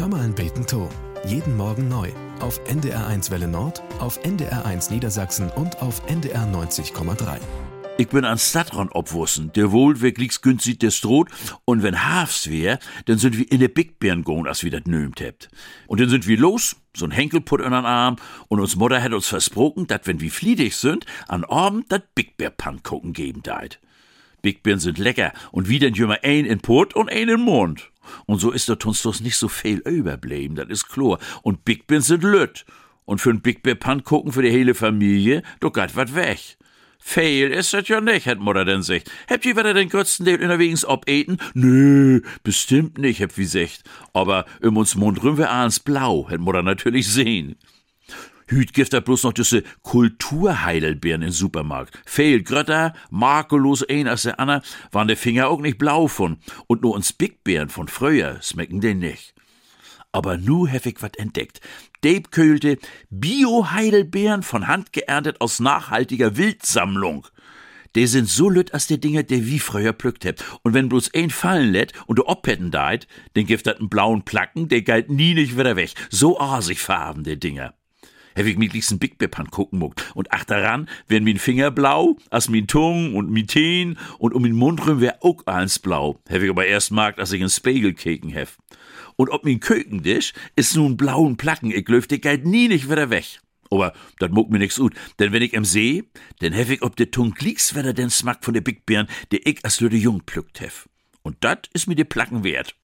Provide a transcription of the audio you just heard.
Hör mal ein beten to. Jeden Morgen neu. Auf NDR1 Welle Nord, auf NDR1 Niedersachsen und auf NDR 90,3. Ich bin an Stadtrand obwussen, der Wohlweg liegt günstig der Stroh, und wenn Hafs wär, dann sind wir in der Big Bären goen, als wir dat nömt hebt. Und dann sind wir los, so'n Henkelput in den Arm, und uns Mutter hat uns versprochen, dat wenn wir fliedig sind, an Abend dat Big Bär Pannkuchen geben deit. Big Bären sind lecker, und wie denn jümmer ein in Put und ein in Mund. Und so ist dort uns doch nicht so viel überblieben, das ist klar. Und Big Bären sind lütt. Und für ein Big Bär Pannkuchen für die hele Familie, doch geht wat weg. Fehl ist das ja nicht, hat Mutter denn sagt. Habt ihr wieder den größten Teil unterwegs obeten? Nö, bestimmt nicht, hab wie sagt. Aber in uns Mund rühren wir ans Blau, hat Mutter natürlich sehen. Hüt gibt da bloß noch diese Kulturheidelbeeren im Supermarkt. Fehl Grötter, makellos ein als der Anna, waren der Finger auch nicht blau von. Und nur uns Big Bären von früher schmecken den nicht. Aber nu hab ich wat entdeckt. Deebköhlte Bio-Heidelbeeren von Hand geerntet aus nachhaltiger Wildsammlung. Die sind so lütt als die Dinger, die wie früher plückt hebt. Und wenn bloß ein fallen lädt und du oppetten deit, den gibt dat einen blauen Placken, der galt nie nicht wieder weg. So asig farben, die Dinger. Hab ich mir liebst ein Big Bär Pannkuchen muckt. Und ach daran, werden min Finger blau, als min Tung und min Teen und min Mund rum wär auch eins blau. Hab ich aber erst mag, als ich einen Spiegel keken hef. Und ob min Kökendisch ist nun blauen Placken, ich löf, der geht nie nicht wieder weg. Aber dat muck mir nix gut, denn wenn ich im See, dann hef ich ob de Tung liegst wieder den Smack von de Big Bären, der ich als lüde Jung plückt hef. Und dat is mir de Placken wert.